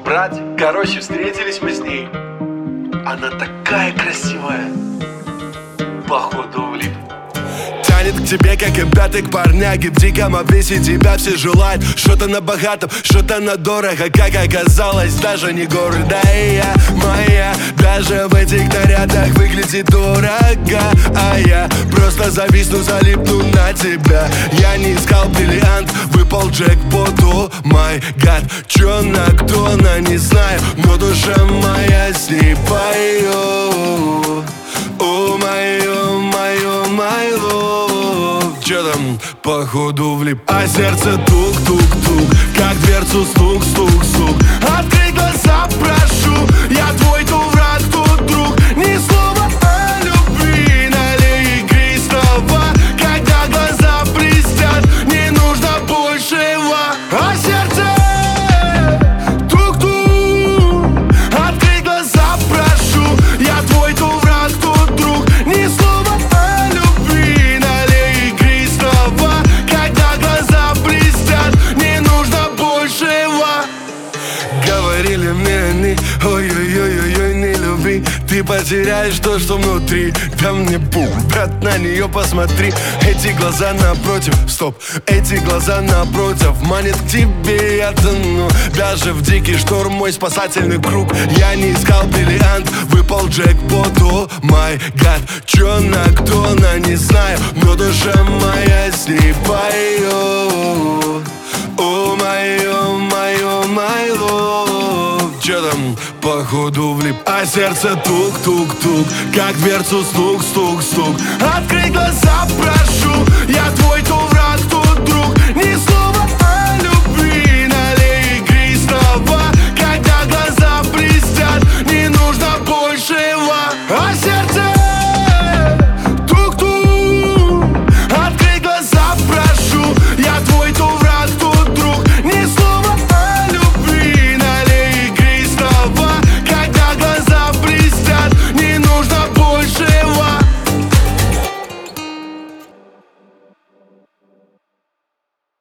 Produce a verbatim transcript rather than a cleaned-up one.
брать. Короче, встретились мы с ней. Она такая красивая. Походу влип. Тянет к тебе, как и пятый к парняге. В диком обвесе тебя все желают. Что-то на богатом, что-то на дорого. Как оказалось, даже не гордая моя. Даже в этих нарядах выглядит дорого. А я просто зависну, залипну на тебя. Я не искал бриллиант, выпал джекпот. О май гад, чё на кто на не знаю, но душа моя с ней поет. О май, о май, о май лов. Чё там, походу влип. А сердце тук-тук-тук, как дверцу стук-стук-стук. Открой глаза, прошу, я твой то враг, то друг. Ни слова о любви, налей игристого. Когда глаза блестят, не нужно большего. А сердце тук-тук, открой глаза, прошу, я твой то враг, то друг. Ни слова о любви, налей игристого. Когда глаза блестят, не нужно большего. Говорили мне они, ой-ой-ой-ой, не люби. Ты потеряешь то, что внутри. Да мне пух, брат, на нее посмотри. Эти глаза напротив, стоп, эти глаза напротив. Манит к тебе, я тону. Даже в дикий шторм мой спасательный круг. Я не искал бриллиант, выпал джекпот. О май гад, чё на кто на не знаю, но душа моя с ней поет. О май, о май, о май лов. Чё там, походу влип. А сердце тук-тук-тук, как дверцу стук-стук-стук. Открой глаза, прошу, я твой